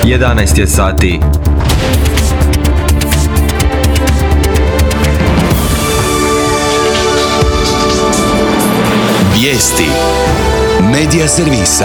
11 je sati. Vijesti Medija servisa.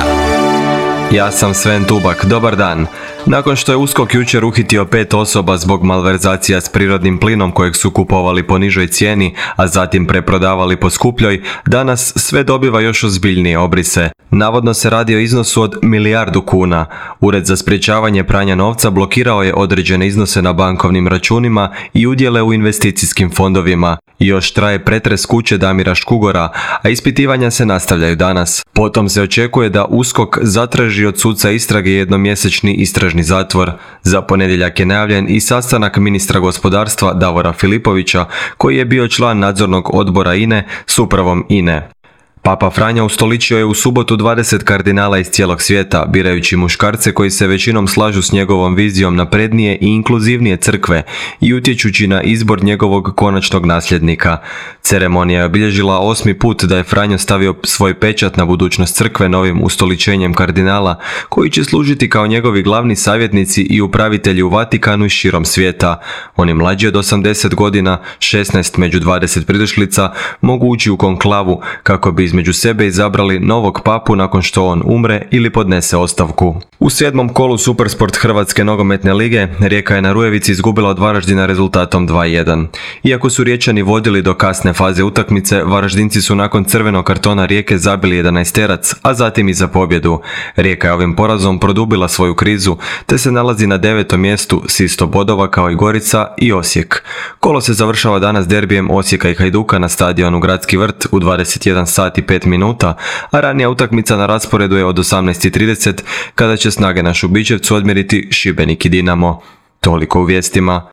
Ja sam Sven Tubak, dobar dan. Nakon što je USKOK jučer uhitio 5 osoba zbog malverzacija s prirodnim plinom kojeg su kupovali po nižoj cijeni, a zatim preprodavali po skupljoj, danas sve dobiva još ozbiljnije obrise. Navodno se radi o iznosu od 1 milijardu kuna. Ured za sprječavanje pranja novca blokirao je određene iznose na bankovnim računima i udjele u investicijskim fondovima. Još traje pretres kuće Damira Škugora, a ispitivanja se nastavljaju danas. Potom se očekuje da USKOK zatraži od suca istrage jednomjesečni istražni zatvor. Za ponedjeljak je najavljen i sastanak ministra gospodarstva Davora Filipovića, koji je bio član nadzornog odbora INA-e s upravom INA-e. Papa Franjo ustoličio je u subotu 20 kardinala iz cijelog svijeta, birajući muškarce koji se većinom slažu s njegovom vizijom naprednije i inkluzivnije crkve i utječući na izbor njegovog konačnog nasljednika. Ceremonija je obilježila 8. put da je Franjo stavio svoj pečat na budućnost crkve novim ustoličenjem kardinala, koji će služiti kao njegovi glavni savjetnici i upravitelji u Vatikanu i širom svijeta. Oni mlađi od 80 godina, 16 među 20 pridošlica, mogu ući u konklavu kako bi između sebe izabrali novog papu nakon što on umre ili podnese ostavku. U 7. kolu Supersport Hrvatske nogometne lige Rijeka je na Rujevici izgubila od Varaždina rezultatom 2:1. Iako su Riječani vodili do kasne faze utakmice, Varaždinci su nakon crvenog kartona Rijeke zabili 11-terac, a zatim i za pobjedu. Rijeka je ovim porazom produbila svoju krizu, te se nalazi na 9. mjestu s isto bodova kao i Gorica i Osijek. Kolo se završava danas derbijem Osijeka i Hajduka na stadionu Gradski vrt u 21 sati 5 minuta, a ranija utakmica na rasporedu je od 18:30 kada će snage na Šubićevcu odmjeriti Šibenik i Dinamo. Toliko u vijestima.